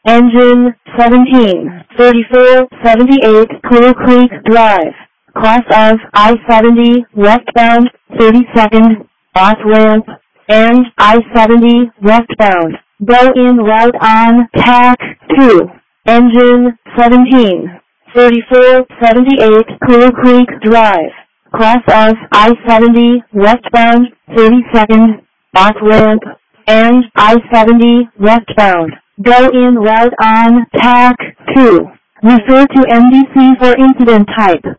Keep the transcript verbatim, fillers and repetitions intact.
Engine seventeen thirty-four seventy-eight Clear Creek Drive. Cross of I seventy westbound thirty-second off ramp and I seventy westbound. Go in route on T A C two. Engine seventeen thirty-four seventy-eight Clear Creek Drive. Cross of I seventy westbound thirty-second off ramp and I seventy westbound. Go in route on T A C two. Refer to N D C for incident type.